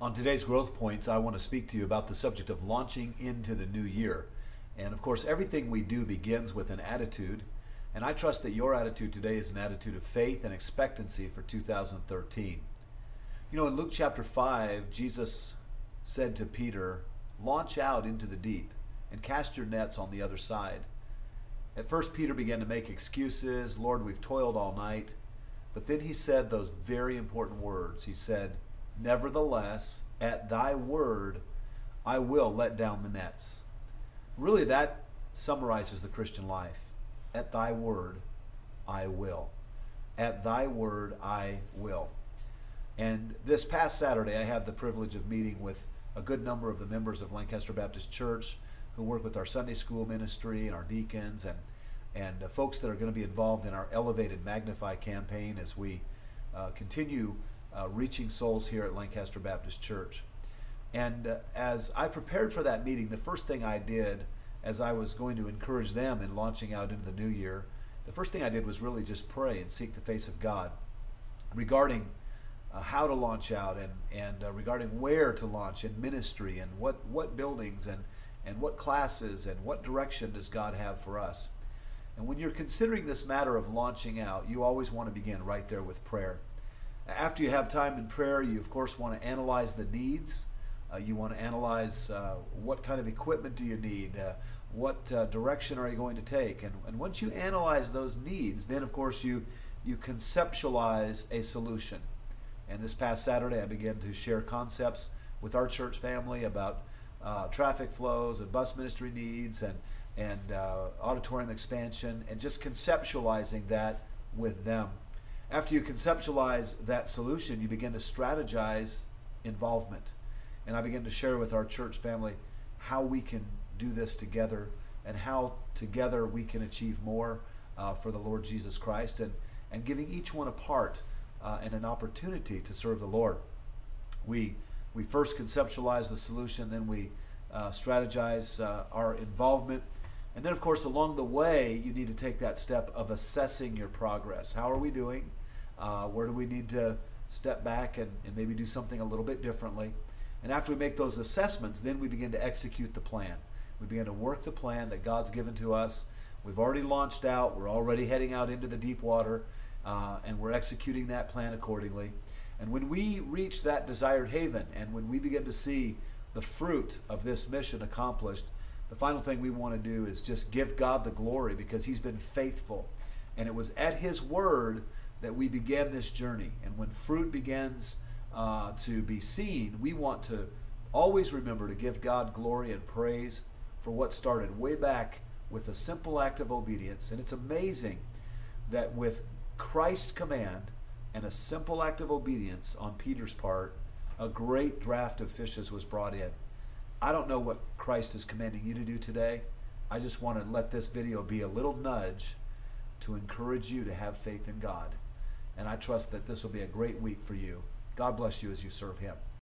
On today's Growth Points, I want to speak to you about the subject of launching into the new year. And of course, everything we do begins with an attitude. And I trust that your attitude today is an attitude of faith and expectancy for 2013. You know, in Luke chapter 5, Jesus said to Peter, "Launch out into the deep and cast your nets on the other side." At first, Peter began to make excuses. "Lord, we've toiled all night." But then he said those very important words. He said, "Nevertheless, at thy word, I will let down the nets." Really, that summarizes the Christian life. At thy word, I will. At thy word, I will. And this past Saturday, I had the privilege of meeting with a good number of the members of Lancaster Baptist Church who work with our Sunday school ministry and our deacons and folks that are going to be involved in our Elevated Magnify campaign as we continue reaching souls here at Lancaster Baptist Church. And as I prepared for that meeting, the first thing I did as I was going to encourage them in launching out into the new year, the first thing I did was really just pray and seek the face of God regarding how to launch out and regarding where to launch in ministry and what buildings and what classes and what direction does God have for us. And when you're considering this matter of launching out, you always want to begin right there with prayer. After you have time in prayer, you of course want to analyze the needs. You want to analyze what kind of equipment do you need, what direction are you going to take, and once you analyze those needs, then of course you conceptualize a solution. And this past Saturday, I began to share concepts with our church family about traffic flows and bus ministry needs and auditorium expansion, and just conceptualizing that with them. After you conceptualize that solution, you begin to strategize involvement. And I begin to share with our church family how we can do this together and how together we can achieve more for the Lord Jesus Christ, and giving each one a part and an opportunity to serve the Lord. We first conceptualize the solution, then we strategize our involvement. And then, of course, along the way, you need to take that step of assessing your progress. How are we doing? Where do we need to step back and maybe do something a little bit differently? And after we make those assessments, then we begin to execute the plan. We begin to work the plan that God's given to us. We've already launched out. We're already heading out into the deep water, and we're executing that plan accordingly. And when we reach that desired haven, and when we begin to see the fruit of this mission accomplished, the final thing we want to do is just give God the glory, because He's been faithful. And it was at His word that we began this journey. And when fruit begins to be seen, we want to always remember to give God glory and praise for what started way back with a simple act of obedience. And it's amazing that with Christ's command and a simple act of obedience on Peter's part, a great draft of fishes was brought in. I don't know what Christ is commanding you to do today. I just want to let this video be a little nudge to encourage you to have faith in God. And I trust that this will be a great week for you. God bless you as you serve Him.